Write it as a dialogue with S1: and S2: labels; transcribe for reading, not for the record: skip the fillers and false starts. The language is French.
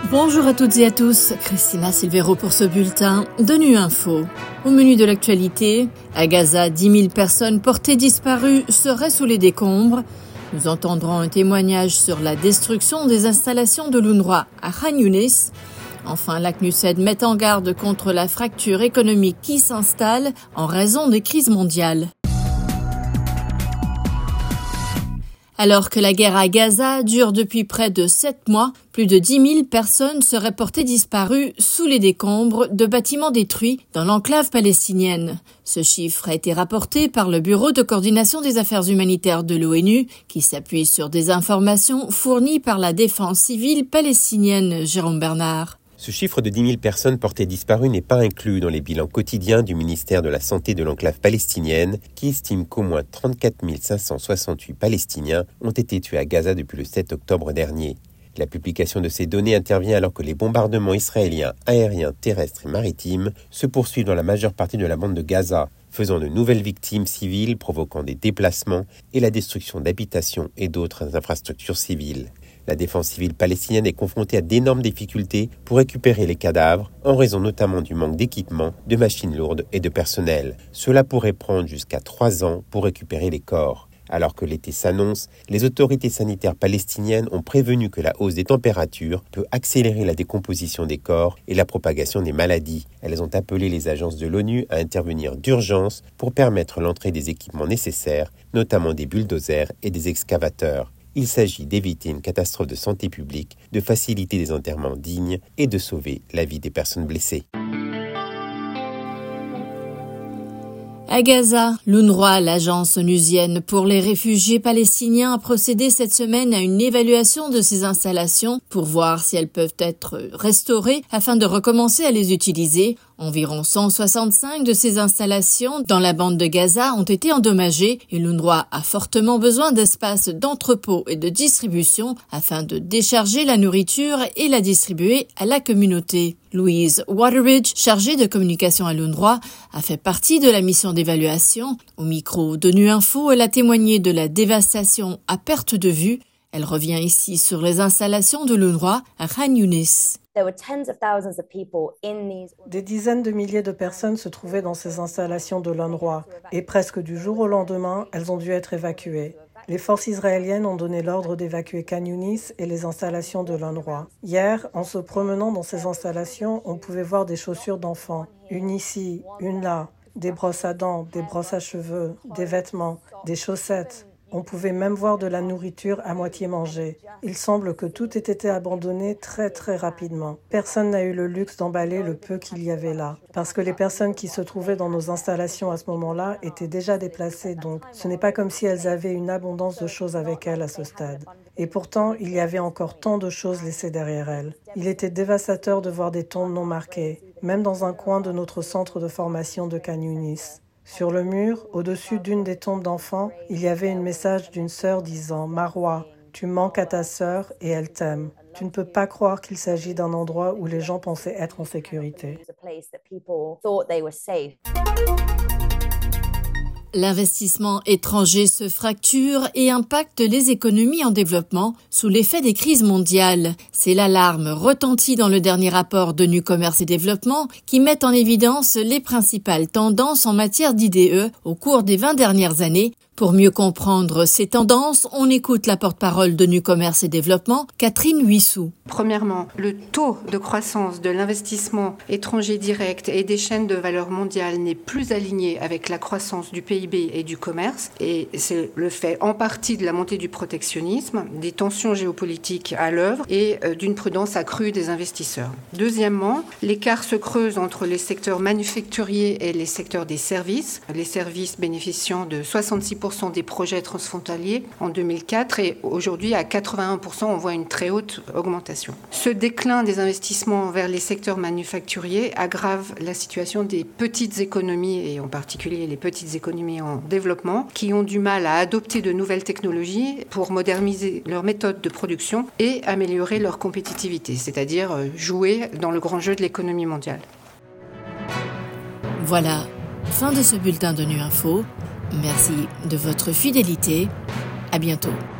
S1: Bonjour à toutes et à tous, Christina Silvero pour ce bulletin de Nu Info. Au menu de l'actualité, à Gaza, 10 000 personnes portées disparues seraient sous les décombres. Nous entendrons un témoignage sur la destruction des installations de l'UNRWA à Khan Younis. Enfin, la CNUSED met en garde contre la fracture économique qui s'installe en raison des crises mondiales. Alors que la guerre à Gaza dure depuis près de 7 mois, plus de 10 000 personnes seraient portées disparues sous les décombres de bâtiments détruits dans l'enclave palestinienne. Ce chiffre a été rapporté par le Bureau de coordination des affaires humanitaires de l'ONU, qui s'appuie sur des informations fournies par la défense civile palestinienne. Jérôme Bernard.
S2: Ce chiffre de 10 000 personnes portées disparues n'est pas inclus dans les bilans quotidiens du ministère de la Santé de l'enclave palestinienne, qui estime qu'au moins 34 568 Palestiniens ont été tués à Gaza depuis le 7 octobre dernier. La publication de ces données intervient alors que les bombardements israéliens aériens, terrestres et maritimes se poursuivent dans la majeure partie de la bande de Gaza, faisant de nouvelles victimes civiles, provoquant des déplacements et la destruction d'habitations et d'autres infrastructures civiles. La défense civile palestinienne est confrontée à d'énormes difficultés pour récupérer les cadavres, en raison notamment du manque d'équipement, de machines lourdes et de personnel. Cela pourrait prendre jusqu'à 3 ans pour récupérer les corps. Alors que l'été s'annonce, les autorités sanitaires palestiniennes ont prévenu que la hausse des températures peut accélérer la décomposition des corps et la propagation des maladies. Elles ont appelé les agences de l'ONU à intervenir d'urgence pour permettre l'entrée des équipements nécessaires, notamment des bulldozers et des excavateurs. Il s'agit d'éviter une catastrophe de santé publique, de faciliter des enterrements dignes et de sauver la vie des personnes blessées.
S1: À Gaza, l'UNRWA, l'agence onusienne pour les réfugiés palestiniens, a procédé cette semaine à une évaluation de ces installations pour voir si elles peuvent être restaurées afin de recommencer à les utiliser. Environ 165 de ces installations dans la bande de Gaza ont été endommagées et l'UNRWA a fortement besoin d'espaces d'entrepôt et de distribution afin de décharger la nourriture et la distribuer à la communauté. Louise Wateridge, chargée de communication à l'UNRWA, a fait partie de la mission d'évaluation. Au micro de Nu Info, elle a témoigné de la dévastation à perte de vue. Elle revient ici sur les installations de l'UNRWA à Khan Younis.
S3: Des dizaines de milliers de personnes se trouvaient dans ces installations de l'UNRWA et presque du jour au lendemain, elles ont dû être évacuées. Les forces israéliennes ont donné l'ordre d'évacuer Khan Younis et les installations de l'UNRWA. Hier, en se promenant dans ces installations, on pouvait voir des chaussures d'enfants, une ici, une là, des brosses à dents, des brosses à cheveux, des vêtements, des chaussettes. On pouvait même voir de la nourriture à moitié mangée. Il semble que tout ait été abandonné très rapidement. Personne n'a eu le luxe d'emballer le peu qu'il y avait là. Parce que les personnes qui se trouvaient dans nos installations à ce moment-là étaient déjà déplacées, donc ce n'est pas comme si elles avaient une abondance de choses avec elles à ce stade. Et pourtant, il y avait encore tant de choses laissées derrière elles. Il était dévastateur de voir des tombes non marquées, même dans un coin de notre centre de formation de Khan Younis. Sur le mur, au-dessus d'une des tombes d'enfants, il y avait un message d'une sœur disant « Marwa, tu manques à ta sœur et elle t'aime. Tu ne peux pas croire qu'il s'agit d'un endroit où les gens pensaient être en sécurité. »
S1: L'investissement étranger se fracture et impacte les économies en développement sous l'effet des crises mondiales. C'est l'alarme retentie dans le dernier rapport d'ONU Commerce et Développement qui met en évidence les principales tendances en matière d'IDE au cours des 20 dernières années. Pour mieux comprendre ces tendances, on écoute la porte-parole d'ONU Commerce et Développement, Catherine Huissou.
S4: Premièrement, le taux de croissance de l'investissement étranger direct et des chaînes de valeur mondiales n'est plus aligné avec la croissance du PIB et du commerce. Et c'est le fait en partie de la montée du protectionnisme, des tensions géopolitiques à l'œuvre et d'une prudence accrue des investisseurs. Deuxièmement, l'écart se creuse entre les secteurs manufacturiers et les secteurs des services. Les services bénéficiant de 66% des projets transfrontaliers en 2004 et aujourd'hui à 81%, on voit une très haute augmentation. Ce déclin des investissements vers les secteurs manufacturiers aggrave la situation des petites économies et en particulier les petites économies en développement qui ont du mal à adopter de nouvelles technologies pour moderniser leurs méthodes de production et améliorer leur compétitivité, c'est-à-dire jouer dans le grand jeu de l'économie mondiale.
S1: Voilà, fin de ce bulletin de Nu Info. Merci de votre fidélité. À bientôt.